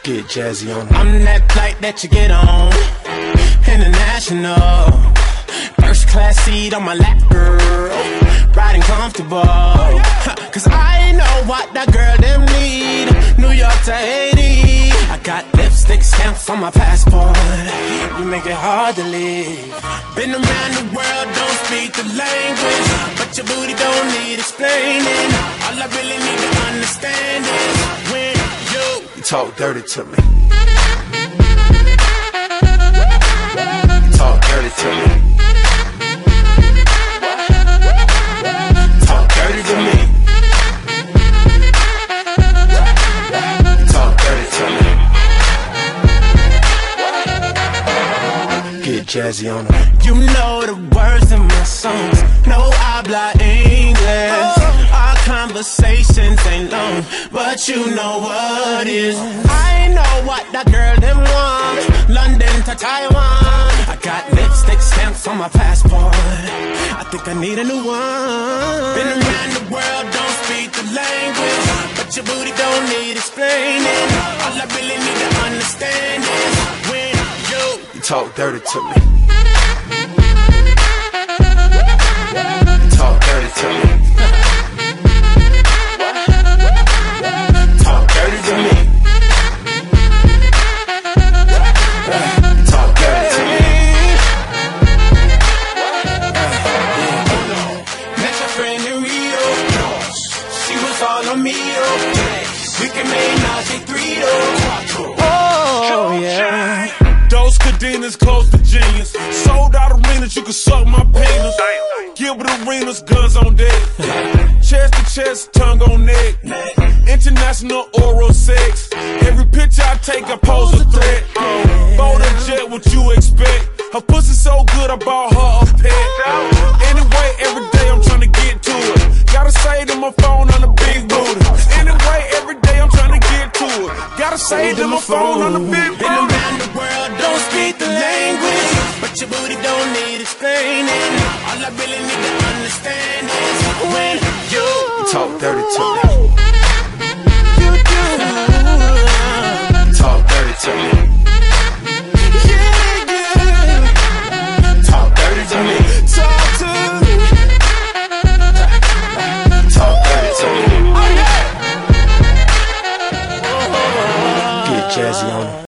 Get jazzy on it. I'm that flight that you get on, international. First class seat on my lap, girl, riding comfortable. Cause I know what that girl them need. New York to Haiti, I got lipstick stamps on my passport. You make it hard to leave. Been around the world, don't speak the language, but your booty don't need explaining. All I really need to understand is when you talk dirty to me. You talk dirty to me. Talk dirty to me. You talk dirty to me. Get jazzy on it. You know the words in my songs. No habla English. Our conversations ain't long, but you know what is. I know what that girl them want. London to Taiwan. I got lipstick stamps on my passport. I think I need a new one. Been around the world, don't speak the language, but your booty don't need explaining. All I really need to understand is when you talk dirty to me. Talk dirty to me. Talk dirty to me. Talk dirty to me. Met your friend in Rio. She was all on me. We can make Najee 3 Oh yeah. Those cadenas close to genius. Sold out arenas, you can suck my penis. Gilbert Arenas, guns on deck. Chest to chest, tongue on neck. International oral sex. Every picture I take, I pose a threat. Bold and jet, what you expect? Her pussy so good, I bought her a pet. Anyway, every day I'm trying to get to it. Gotta say to my phone on the big booty. Anyway, every day I'm trying to get to it. Gotta say to my phone on the big booty. Been around the world, don't speak the language, but your booty don't need explaining. All I really need to understand is when you talk dirty to me. You do. Talk dirty to me.